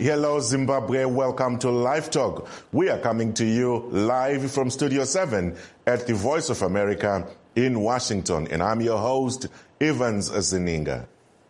Hello, Zimbabwe. Welcome to Live Talk. We are coming to you live from Studio 7 at the Voice of America in Washington. And I'm your host, Evans Zininga.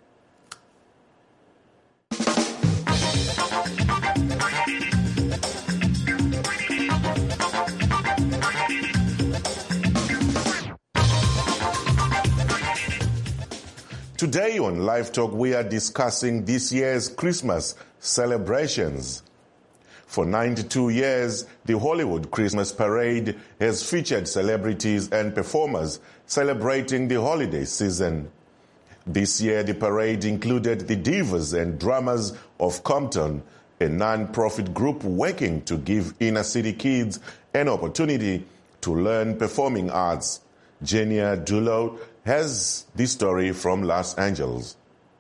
Today on Live Talk, we are discussing this year's Christmas celebrations. For 92 years, the Hollywood Christmas Parade has featured celebrities and performers celebrating the holiday season. This year, the parade included the Divas and Drummers of Compton, a non-profit group working to give inner-city kids an opportunity to learn performing arts. Genia Dulo has this story from Los Angeles.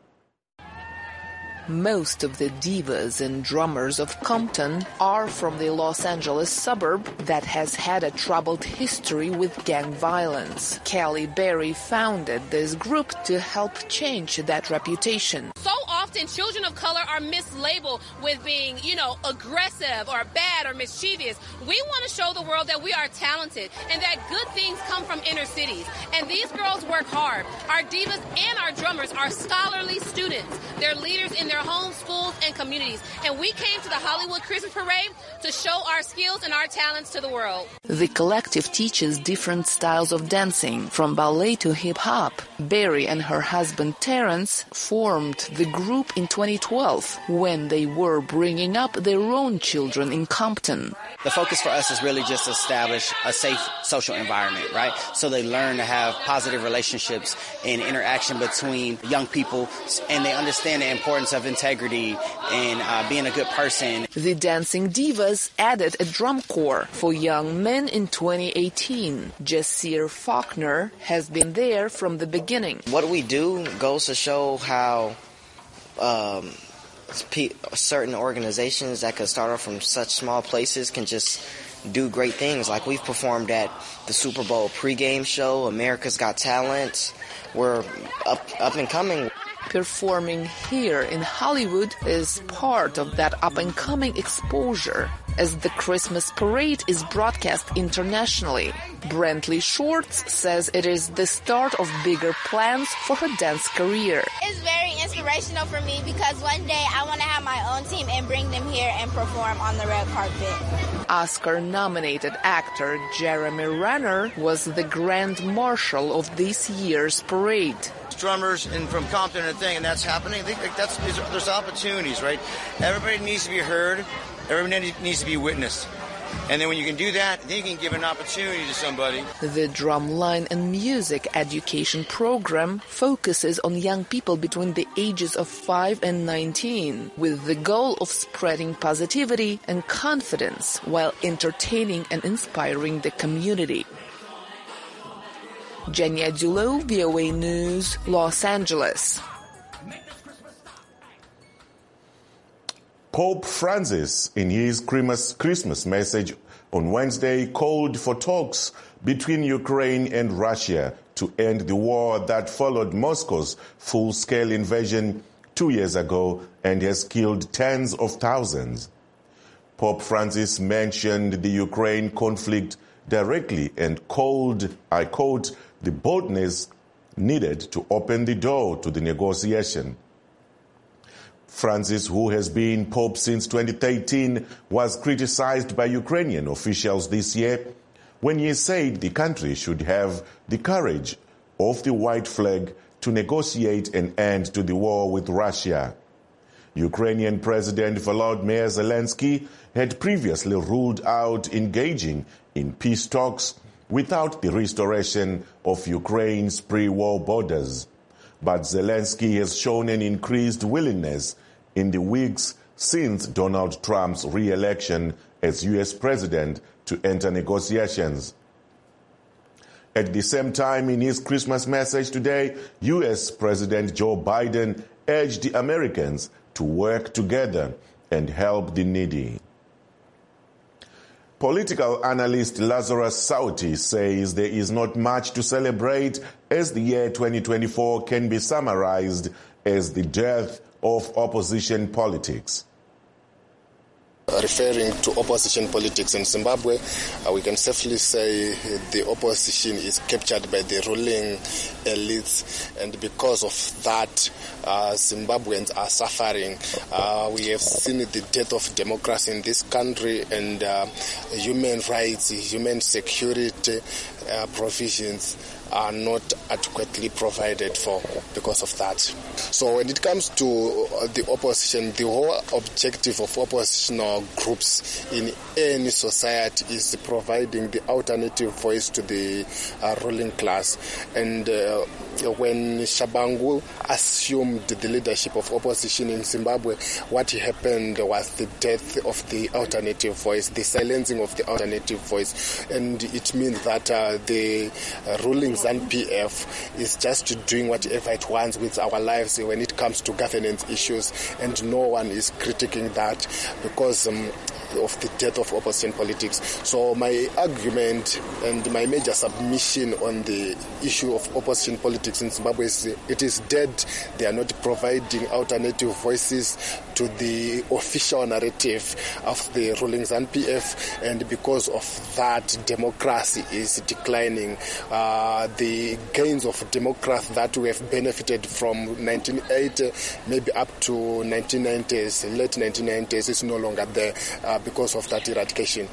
Most of the divas and drummers of Compton are from the Los Angeles suburb that has had a troubled history with gang violence. Kelly Berry founded this group to help change that reputation. So often children of color are mislabeled with being, aggressive or bad or mischievous. We want to show the world that we are talented and that good things come from inner cities. And these girls work hard. Our divas and our drummers are scholarly students. They're leaders in their homes, schools, and communities. And we came to the Hollywood Christmas Parade to show our skills and our talents to the world. The collective teaches different styles of dancing, from ballet to hip-hop. Berry and her husband Terrence formed the group in 2012 when they were bringing up their own children in Compton. The focus for us is really just to establish a safe social environment, right? So they learn to have positive relationships and interaction between young people, and they understand the importance of integrity and being a good person. The Dancing Divas added a drum corps for young men in 2018. Jasir Faulkner has been there from the beginning. What we do goes to show how certain organizations that could start off from such small places can just do great things. Like we've performed at the Super Bowl pregame show, America's Got Talent. We're up and coming. Performing here in Hollywood is part of that up-and-coming exposure, as the Christmas Parade is broadcast internationally. Brentley Shorts says it is the start of bigger plans for her dance career. It's very inspirational for me because one day I want to have my own team and bring them here and perform on the red carpet. Oscar-nominated actor Jeremy Renner was the Grand Marshal of this year's parade. Drummers and from Compton and that's happening. I think there's opportunities, right? Everybody needs to be heard. Everybody needs to be witnessed. And then when you can do that, then you can give an opportunity to somebody. The Drumline and Music Education Program focuses on young people between the ages of 5 and 19, with the goal of spreading positivity and confidence while entertaining and inspiring the community. Genia Dulo, VOA News, Los Angeles. Pope Francis, in his Christmas message on Wednesday, called for talks between Ukraine and Russia to end the war that followed Moscow's full-scale invasion 2 years ago and has killed tens of thousands. Pope Francis mentioned the Ukraine conflict directly and called, I quote, the boldness needed to open the door to the negotiation. Francis, who has been Pope since 2013, was criticized by Ukrainian officials this year when he said the country should have the courage of the white flag to negotiate an end to the war with Russia. Ukrainian President Volodymyr Zelensky had previously ruled out engaging in peace talks without the restoration of Ukraine's pre-war borders. But Zelensky has shown an increased willingness in the weeks since Donald Trump's re-election as U.S. president to enter negotiations. At the same time, in his Christmas message today, U.S. President Joe Biden urged the Americans to work together and help the needy. Political analyst Lazarus Sauti says there is not much to celebrate as the year 2024 can be summarized as the death of opposition politics. Referring to opposition politics in Zimbabwe, we can safely say the opposition is captured by the ruling elites, and because of that, Zimbabweans are suffering. We have seen the death of democracy in this country, and human rights, human security provisions are not adequately provided for because of that. So when it comes to the opposition, the whole objective of oppositional groups in any society is providing the alternative voice to the ruling class. And when Shabangu assumed the leadership of opposition in Zimbabwe, what happened was the death of the alternative voice, the silencing of the alternative voice. And it means that the ruling ZANU-PF is just doing whatever it wants with our lives when it comes to governance issues, and no one is critiquing that because of the death of opposition politics. So my argument and my major submission on the issue of opposition politics in Zimbabwe is it is dead. They are not providing alternative voices to the official narrative of the ruling ZANU-PF, and because of that, democracy is declining. The gains of democracy that we have benefited from 1980, maybe up to 1990s, late 1990s, is no longer there because of that eradication.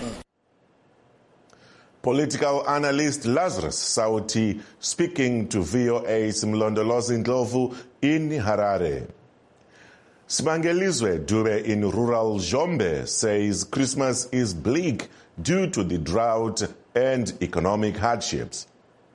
Political analyst Lazarus Sauti speaking to VOA's Mlondolozi Ndlovu in Harare. Sibangelizwe Dube in rural Zombe says Christmas is bleak due to the drought and economic hardships.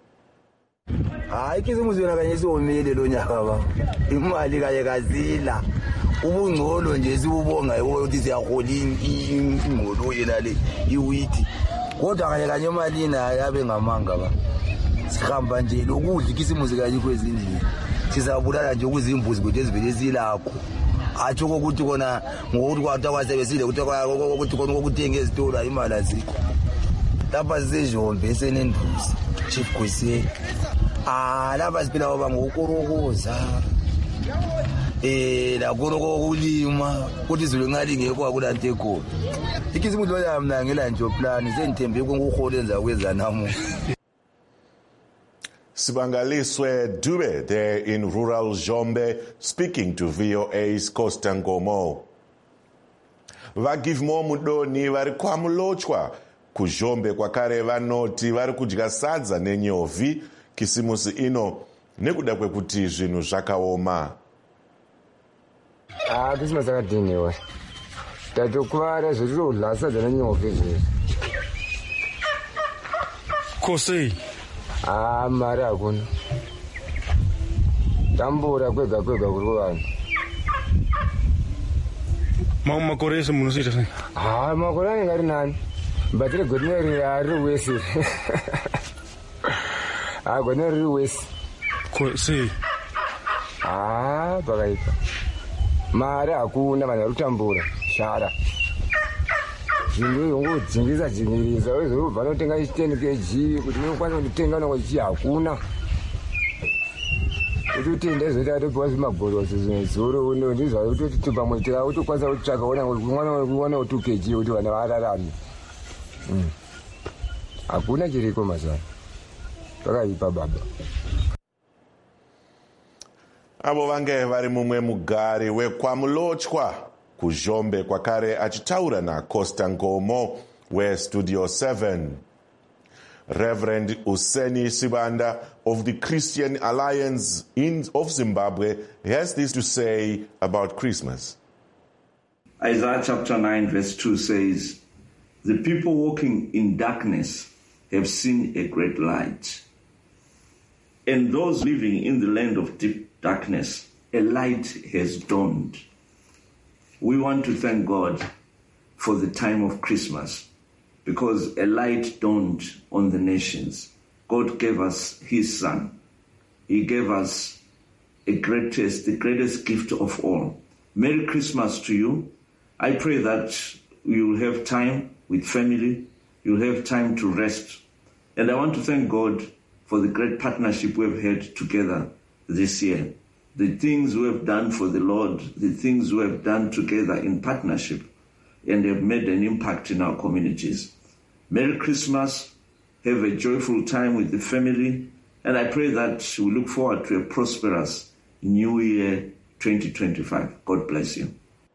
Ubungolo nje sibubonga ukuthi siyahola ingqolo yena le iwiti kodwa kanye kanye imali na yabe ngamanga ba sihamba nje lokudla ikisimuzi kanye kwezindlu sizabulala nje ukuzimbuzi kodwa ezivele silakho athi ukuthi kona ngokuthi kwatha kwasebesile ukuthi kona ukuthenga ezitolo imali azikho lapha sisezombe senenduzi chief kwese lapha siphila ngoba ngokorokoza la koroko kulima ukuthi izulu ngalingekho akulante khona ikisimuzi lo yami ngela nje plan sengithembe ukuholenza kwezanamu. Sibangaliswe Dube there in rural Zombe speaking to VOA's Costa Ngomo. Vagivmo mudoni vari kwamulochwa kuzhombe kwakare vanoti vari kudya sadza nenyovi kisimusi ino nekuda kwekuti zvinhu zvakaoma. Christmas akadhiniwa tatokuvara zvirodla sadza nenyovi izvezvi kosei mari hakuna tambura kwega kuri kuvanhu makore ese munozoita sei? Makore anenge ari nani mbatire godineri ari wese godineri riri wese sei pakaipa mari hakuna vanhu vari kutambura shara zvinhu zvongodzingisa wezobva notenga 10 kg kuti unokwanisa kutenga nokuchi hakuna kuti utenda izoita atopiwa zvimagorosi zvimwe zoro ndizva kuti pamwe utokwanisa kutsvaka uwana 2 kg kuti vanhu vararame hakuna chiriko mazana pakaipa baba. Avo vange vari mumwe mugari wekwamulochwa kuzhombe kwakare achitaura naCosta Ngomo weStudio 7. Reverend Useni Sibanda of the Christian Alliance of Zimbabwe has this to say about Christmas. Isaiah chapter 9 verse 2 says, "The people walking in darkness have seen a great light. And those living in the land of deep darkness, a light has dawned." We want to thank God for the time of Christmas because a light dawned on the nations. God gave us his son. He gave us the greatest gift of all. Merry Christmas to you. I pray that you will have time with family. You'll have time to rest. And I want to thank God for the great partnership we've had together this year. The things we have done for the Lord, the things we have done together in partnership and have made an impact in our communities. Merry Christmas. Have a joyful time with the family. And I pray that we look forward to a prosperous New Year 2025. God bless you.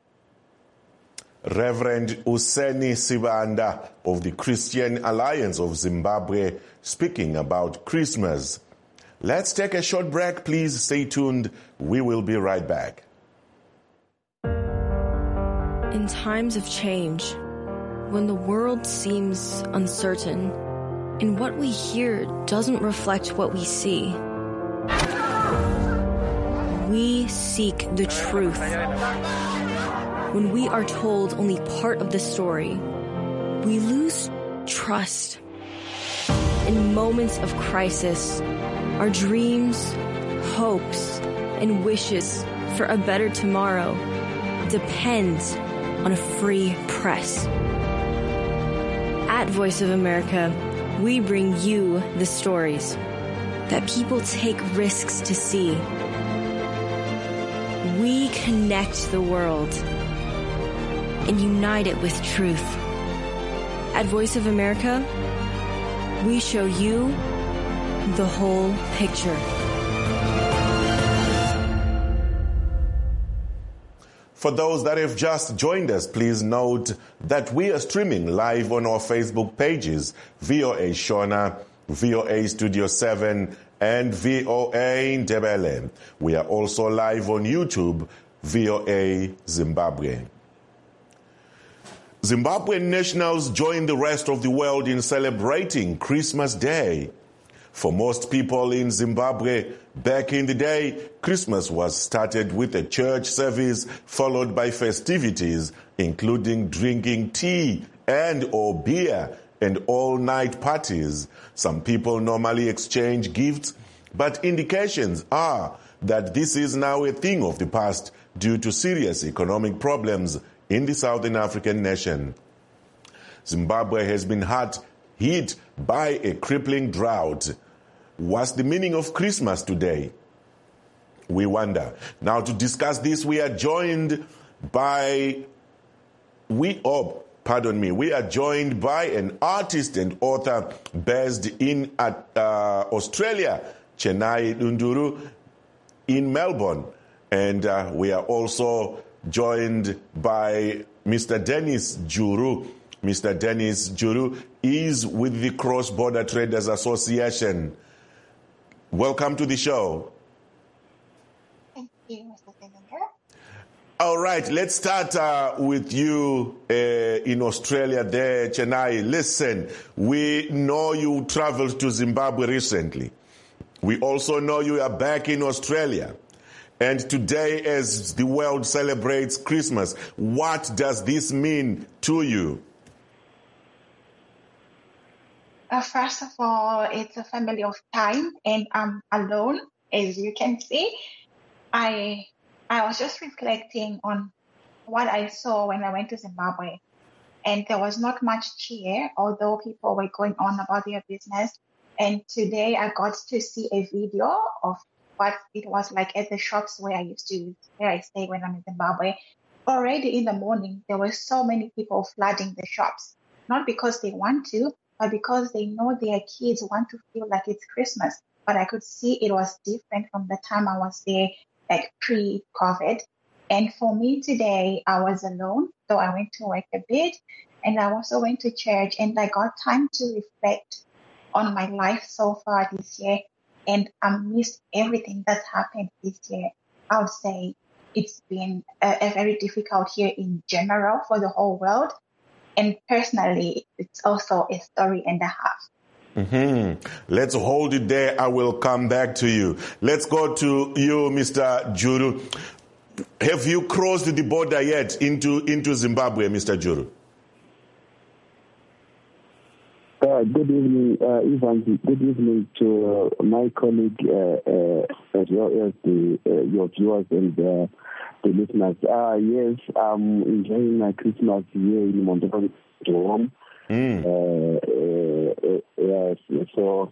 Reverend Useni Sibanda of the Christian Alliance of Zimbabwe speaking about Christmas. Let's take a short break. Please stay tuned. We will be right back. In times of change, when the world seems uncertain and what we hear doesn't reflect what we see, we seek the truth. When we are told only part of the story, we lose trust. In moments of crisis, our dreams, hopes, and wishes for a better tomorrow depends on a free press. At Voice of America, we bring you the stories that people take risks to see. We connect the world and unite it with truth. At Voice of America, we show you the whole picture. For those that have just joined us, please note that we are streaming live on our Facebook pages, VOA Shona, VOA Studio 7, and VOA Ndebele. We are also live on YouTube, VOA Zimbabwe. Zimbabwean nationals join the rest of the world in celebrating Christmas Day. For most people in Zimbabwe, back in the day, Christmas was started with a church service followed by festivities, including drinking tea and or beer and all-night parties. Some people normally exchange gifts, but indications are that this is now a thing of the past due to serious economic problems in the Southern African nation. Zimbabwe has been hit by a crippling drought. What's the meaning of Christmas today? We wonder. Now, to discuss this, we are joined by an artist and author based in Australia, Chennai Lunduru, in Melbourne. And we are also joined by Mr. Dennis Juru. Mr. Dennis Juru is with the Cross Border Traders Association. Welcome to the show. Thank you, Mr. Senator. All right, let's start with you in Australia there, Chennai. Listen, we know you traveled to Zimbabwe recently. We also know you are back in Australia. And today, as the world celebrates Christmas, what does this mean to you? First of all, it's a family of time, and I'm alone, as you can see. I was just reflecting on what I saw when I went to Zimbabwe, and there was not much cheer, although people were going on about their business. And today I got to see a video of what it was like at the shops where I stay when I'm in Zimbabwe. Already in the morning, there were so many people flooding the shops, not because they want to, but because they know their kids want to feel like it's Christmas. But I could see it was different from the time I was there, like pre-COVID. And for me today, I was alone, so I went to work a bit, and I also went to church, and I got time to reflect on my life so far this year, and I missed everything that's happened this year. I would say it's been a very difficult year in general for the whole world. And personally, it's also a story and a half. Mm-hmm. Let's hold it there. I will come back to you. Let's go to you, Mr. Juru. Have you crossed the border yet into Zimbabwe, Mr. Juru? Good evening, Ivan. Good evening to my colleague as well as your viewers and the listeners. Yes, I'm enjoying my Christmas here in Montreal, home. Yes, so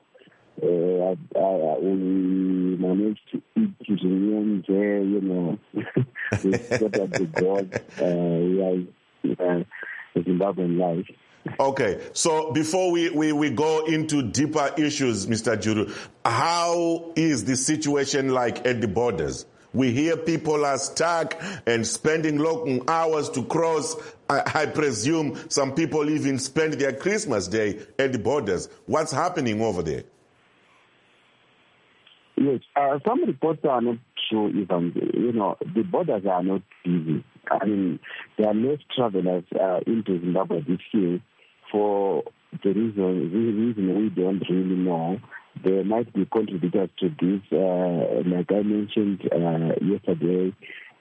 we managed to eat Julian there, with the God. Zimbabwean life. Okay, so before we go into deeper issues, Mr. Juru, how is the situation like at the borders? We hear people are stuck and spending long hours to cross. I presume some people even spend their Christmas day at the borders. What's happening over there? Yes, some reports are not true even. The borders are not busy. I mean, there are less travelers into Zimbabwe this year for the reason we don't really know. There might be contributors to this, like I mentioned yesterday,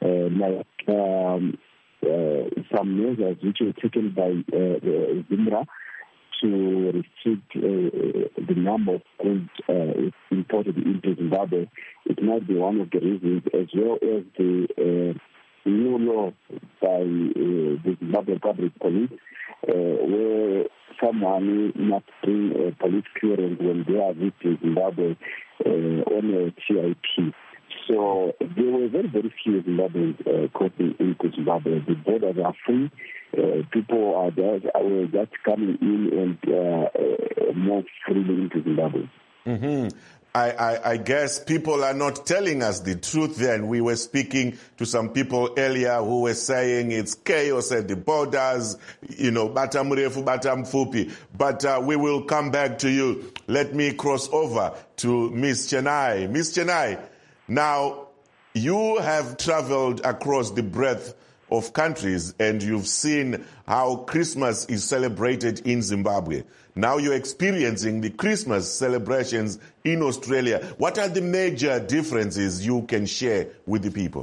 some measures which were taken by Zimbra to restrict the number of goods imported into Zimbabwe. It might be one of the reasons, as well as the new law by the Zimbabwe Public Police, where someone must bring police clearance when they are visiting Zimbabwe on a CIP. So there were very, very few Zimbabweans crossing into Zimbabwe. The borders are free. People are just coming in and more freely into Zimbabwe. Mm-hmm. I guess people are not telling us the truth then. We were speaking to some people earlier who were saying it's chaos at the borders, bata mrefu, bata mfupi. But we will come back to you. Let me cross over to Miss Chenai. Miss Chenai, now you have traveled across the breadth of countries and you've seen how Christmas is celebrated in Zimbabwe. Now you're experiencing the Christmas celebrations in Australia. What are the major differences you can share with the people?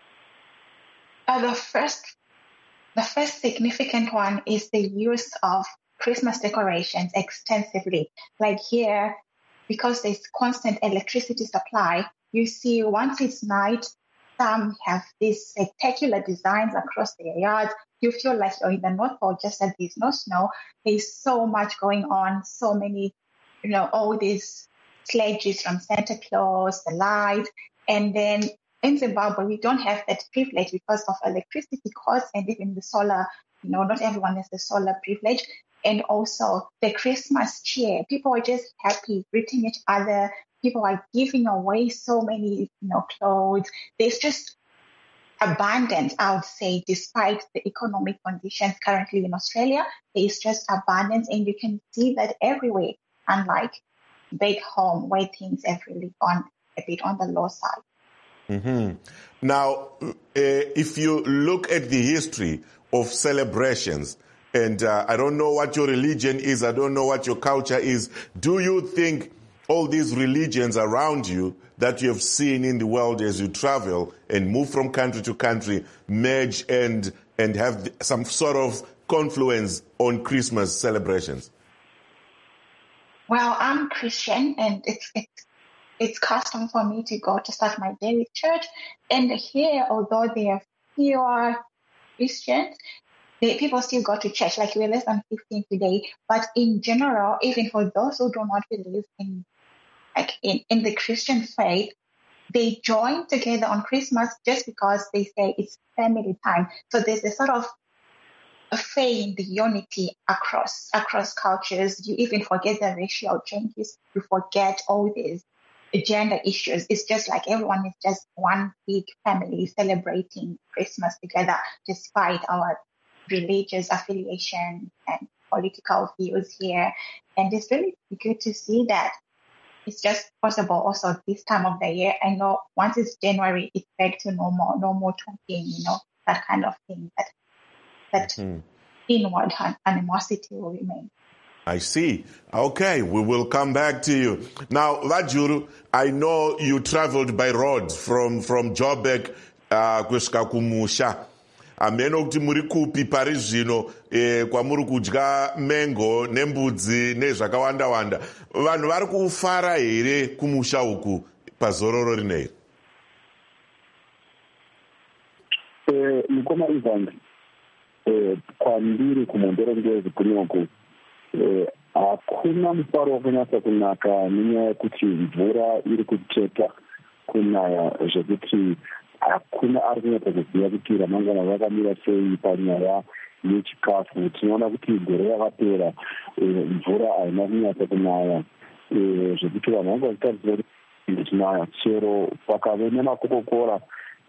The first significant one is the use of Christmas decorations extensively. Like here, because there's constant electricity supply, you see once it's night, some have these spectacular designs across their yards. You feel like you're in the North Pole, just that there's no snow. There's so much going on, so many, all these sledges from Santa Claus, the lights. And then in Zimbabwe, we don't have that privilege because of electricity costs and even the solar, not everyone has the solar privilege. And also the Christmas cheer. People are just happy, greeting each other. People are giving away so many, clothes. There's just abundance, I would say, despite the economic conditions currently in Australia. There's just abundance, and you can see that everywhere, unlike back home where things have really gone a bit on the low side. Mm-hmm. Now, if you look at the history of celebrations, and I don't know what your religion is, I don't know what your culture is, do you think all these religions around you that you have seen in the world as you travel and move from country to country merge and have some sort of confluence on Christmas celebrations? Well, I'm Christian, and it's custom for me to go to start my day with church. And here, although there are fewer Christians, people still go to church. Like we're less than 15 today. But in general, even for those who do not believe in the Christian faith, they join together on Christmas just because they say it's family time. So there's a sort of a faith in the unity across cultures. You even forget the racial changes. You forget all these gender issues. It's just like everyone is just one big family celebrating Christmas together, despite our religious affiliation and political views here. And it's really good to see that it's just possible also this time of the year. I know once it's January, it's back to normal talking, that kind of thing, that inward animosity will remain. I see. Okay, we will come back to you. Now, Vajuru, I know you traveled by road from Joburg kusvika kumusha. Ameno kuti muri kupi pari zvino kwamuri kudya mengo nembudzi nezvakawanda-wanda. Vanhu vari kufara here kumusha uku pazororo rineri? Mukoma Ivan, kwandiri kumondero ngezi kunyoku, hakuna mufaro wakanyatsa kunaka nenyaya yekuti mvura iri kucheka kunaya zvekuti hakuna ari kunyatsa kuziva kuti ramangwana rakamira sei panyaya nechikafu. Tinoona kuti gore rakapera mvura haina kunyatsa kunaya, zvekuti vanhu vanga vachitarisira kuti kunaya, chero pakave nemakokokora,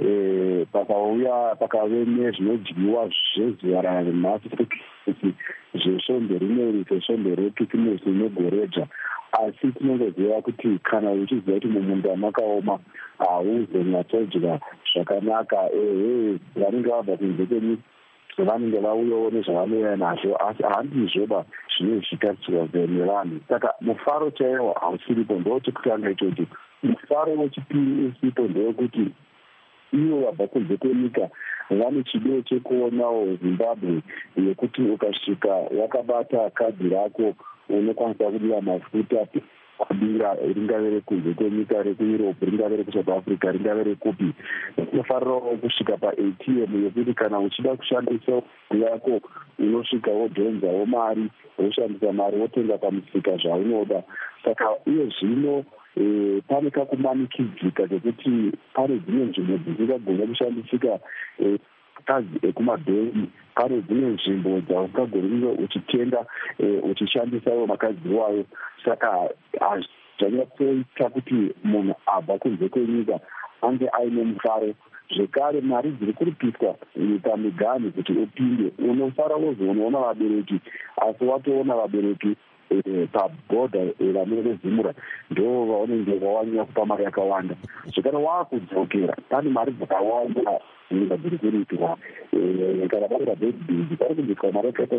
pakave nezvinodyiwa zvezuva ranhasi kuti zvesvombe rineri zvesvombe rekisimusi negoreja. Asi tinongoziva kuti kana uchiziva kuti mumunda makaoma hauzonyatsodya zvakanaka. Vanenge vabva kunze kwenyika vanenge vauyawo nezvavanouya nazvo, asi handizvoba zvinenge zvichitarisirwa nevanhu. Saka mufaro chaiwo hausiripo. Ndo chekutanga ichochi. Mufaro wechipiri usipo ndewekuti ivo vabva kunze kwenyika vane chido chekuonawo Zimbabwe yekuti ukasvika wakabata kadhi rako unokwanisa kudiwa mafuta kubira, ringave rekunze kwenyika, rekueurope, ringave rekusouth Africa, ringave rekupi. Unofanirawo kusvika paATM yekuti kana uchida kushandisa yako unosvika wodhonzawo mari, woshandisa mari wotenga pamusika zvaunoda. Saka iye zvino pane kakumanikidzika kekuti pane dzimwe nzvimbo dzisingagona kushandisika kadhi ekumabhengi, pane dzimwe nzvimbo dzausingagoni uchitenga uchishandisawo makadhi wayo. Saka zvanyatsoita kuti munhu abva kunze kwenyika ange aine mufaro. Zvekare mari dziri kuripiswa pamiganhu kuti upinde, unofara wozoonaona vabereki, asi watoona vabereki pabhodha vanorezimura ndo vaunenge wawanya kupa mari yakawanda. Zvekare waakudzokera pane mari dzakawanda nyika dziri kuriitwa. Kana vari vabhedbidi pari kubviswa mari yakaita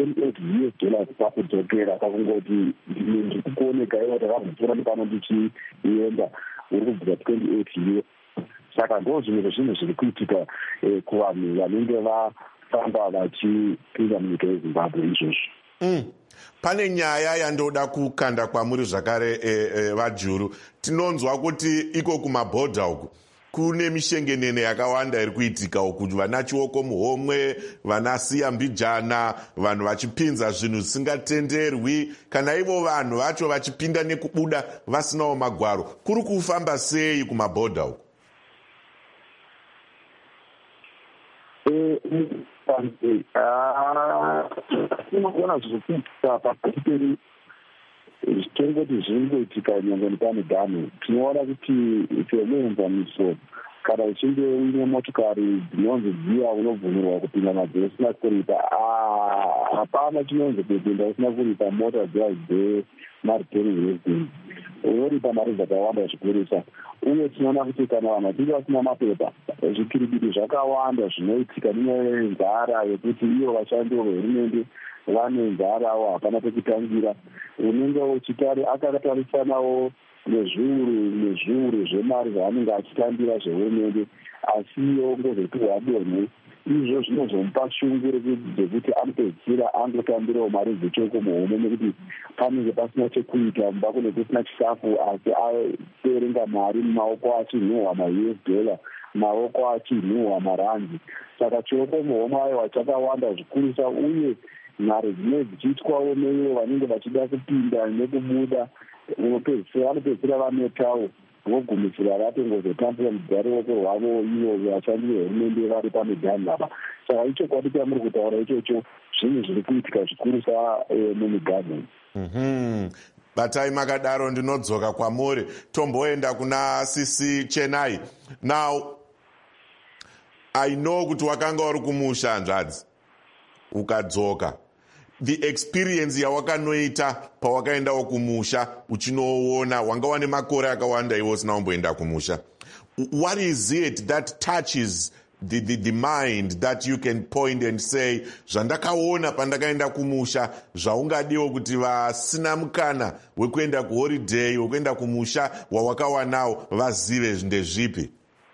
$28 pakudzokera, pakungoti ndiri kukuoneka iwo takazopfuura nepano ndichienda uri kubvisa $28. Saka ndo zvimwe zvinhu zviri kuitika kuvanhu vanenge vafamba vachipinda munyika yeZimbabwe izvozvo. Pane nyaya yandoda kukanda kwamuri zvakare vaJuru. Tinonzwa kuti iko kumabhodha uku kune mishengenene yakawanda iri kuitika uku, vana chioko muhomwe, vana siya mbijana, vanhu vachipinza zvinhu zvisingatenderwi, kana ivo vanhu vacho vachipinda nekubuda vasinawo magwaro. Kuri kufamba sei kumabhodha uku? Tinogona zvikuitika pakati peri zvitongoti zviri kuitika nyangwe nepamidhani. Tinoona kuti semuenzaniso kana uchinge uine motokari dzinonzi dziya unobvumirwa kupinda nadzo usina kuripa, hapana chinonzi kupinda usina kuripa mota dziya dzemaripering residence. Unoripa mari dzakawanda zvikurisa. Uye tinoona kuti kana vanhu vachinge vasina mapepa, zvikiribidi zvakawanda zvinoitika nenzara yekuti ivo vashandi vehurumende vane nzarawo, hapana pekutangira. Unenge uchitari akatarisanawo nezviuru zvemari zvaanenge achitambira zvehurumende, asi iyo ngozopiwa donhe. Izvo zvinozomupa shungu rekuti anopedzisira angotambirawo mari dzechoko muhomwe nekuti panenge pasina chekuita, mumba kune kusina chikafu, asi aperenga mari mumaoko achinhuhwa $US, maoko achinhuhwa marandi. Saka choko muhomwe aiwa chakawanda zvikurisa, uye mari dzine dzichiitwawo neivo vanenge vachida kupinda nekubuda, vanopedzisira vanetawo vogumisira vatongozotambira mugare woko rwavo ivo vashandi vehurumende vari pamidhani apa. Saka ichokwadi chamuri kutaura ichocho zvinhu zviri kuitika zvikurusa mumigani. Batai makadaro ndinodzoka kwamuri. Tomboenda kuna Sisi Chenai. Now, I know kuti wakanga uri kumusha hanzvadzi ukadzoka. The experience yawakanoita pawakaendawo kumusha uchinoona, wanga wane makore akawanda iwo usina kumboenda kumusha. What is it that touches the mind that you can point and say, zvandakaona pandakaenda kumusha zvaungadiwo kuti vasina mukana wekuenda kuholiday, wekuenda kumusha wawakawanawo vazive ndezvipi?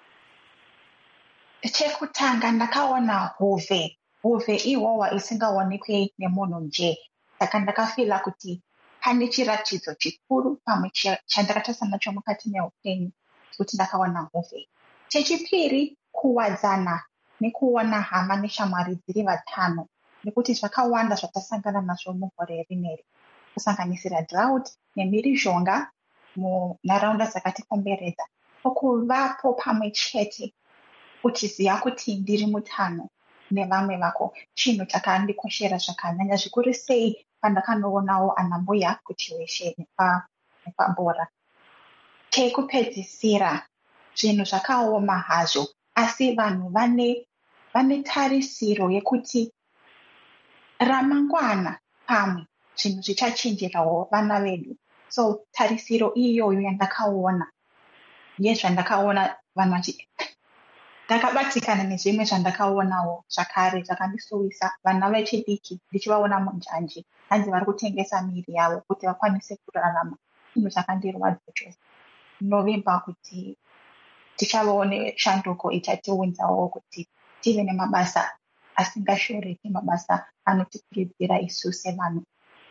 Chekutanga ndakaona hove ihowa isingaonekwi nemunhu nje. Saka ndakafila kuti pane chiratidzo chikuru pamwe chandakatarisa nacho mukati meupenyu kuti ndakaona hove. Chechipiri, kuwadzana nekuona hama neshamwari dziri vatano, nekuti zvakawanda zvatasangana nazvo mugore rineri, kusanganisira drought nemhirizhonga munharaunda dzakatikomberedza. Kuvapo pamwe chete uchiziva kuti ndiri mutano nevamwe vako chinhu chakandikoshera zvakanyanya zvikuru sei pandakanoonawo anambuya kuti weshe nepabhora. Chekupedzisira zvinhu zvakaoma hazvo, asi vanhu vane tarisiro yekuti ramangwana pamwe zvinhu zvichachinjirawo vana vedu. So tarisiro iyoyo yandakaona yezvandakaona vanhu ndakabatikana nezvimwe zvandakaonawo zvakare zvakandisuvisa. Vana vechidiki ndichivaona munjanji hanzi vari kutengesa miri yavo kuti vakwanise kurarama. Chinhu chakandirwadza chose. Novimba kuti tichavawo neshanduko ichatiunzawo kuti tive nemabasa asingashoreki, mabasa anotikurudzira isu sevanhu.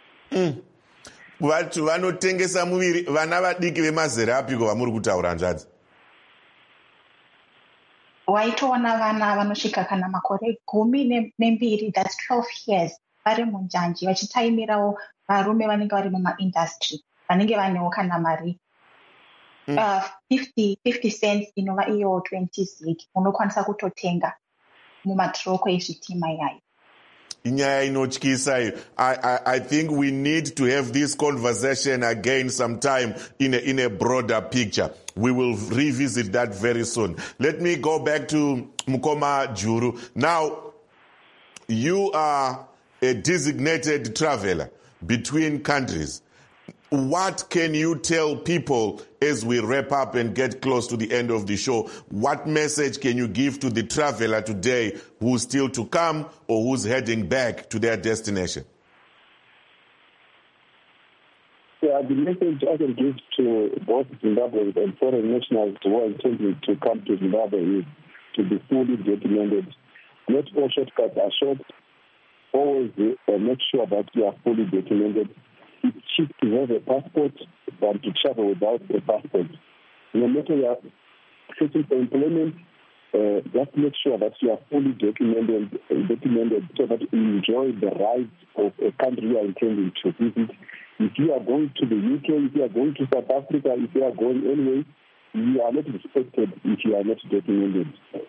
Vantu vanotengesa muviri, vana vadiki vemazera apiko vamuri kutaura hanzvadzi? Waitoona vana vanosvika kana makore 12, that's 12 years, vari munjanji vachitaimirawo varume vanenge vari mumaindustry, vanenge vanewo kana mari 50 cents inova iyo 20 zig unokwanisa kutotenga mumatroko ezvitima iyayo. Inyaya inotyisa iyo. I think we need to have this conversation again sometime in a broader picture. We will revisit that very soon. Let me go back to Mukoma Juru. Now, you are a designated traveler between countries. What can you tell people as we wrap up and get close to the end of the show? What message can you give to the traveler today who's still to come or who's heading back to their destination? Yeah, the message I can give to both Zimbabweans and foreign nationals who are intending to come to Zimbabwe is to be fully documented. Not all shortcuts are short. Always make sure that you are fully documented. It's cheap to have a passport than to travel without a passport. No matter you are searching for employment, just make sure that you are fully documented so that you enjoy the rights of a country you are intending to visit. If you are going to the UK, if you are going to South Africa, if you are going anywhere, you are not respected if you are not documented.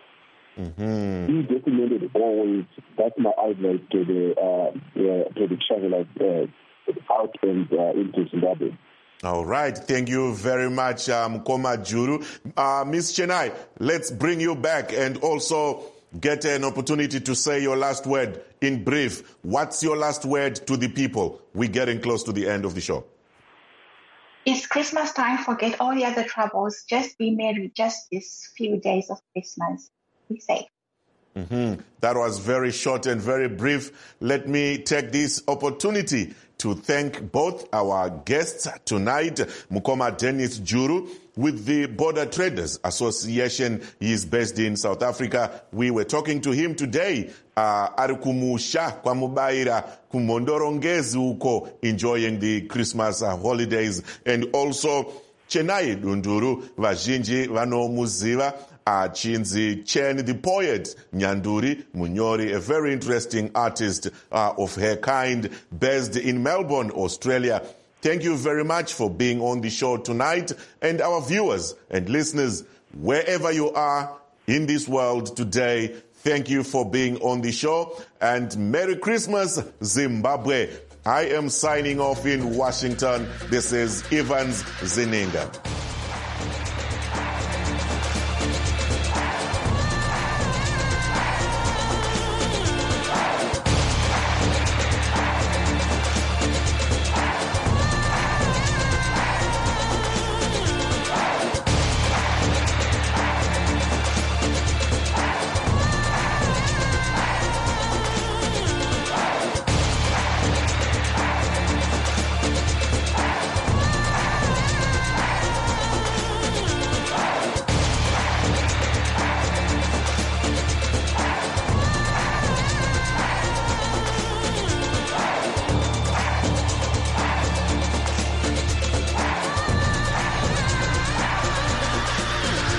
Be documented always. That's my advice to the travelers out and into Zimbabwe. All right. Thank you very much, Mukoma Juru. Ms. Chenai, let's bring you back and also get an opportunity to say your last word in brief. What's your last word to the people? We're getting close to the end of the show. It's Christmas time. Forget all the other troubles. Just be merry. Just these few days of Christmas. Be safe. That was very short and very brief. Let me take this opportunity to thank both our guests tonight, Mukoma Dennis Juru with the Border Traders Association. He is based in South Africa. We were talking to him today. Arikumusha kwa mubaira kumondorongezi uko, enjoying the Christmas holidays. And also Chenai Dunduru, vazhinji vanomuziva. Chinzi Chen, the poet, Nyanduri Munyori, a very interesting artist of her kind, based in Melbourne, Australia. Thank you very much for being on the show tonight. And our viewers and listeners, wherever you are in this world today, thank you for being on the show. And Merry Christmas, Zimbabwe. I am signing off in Washington. This is Evans Zininga.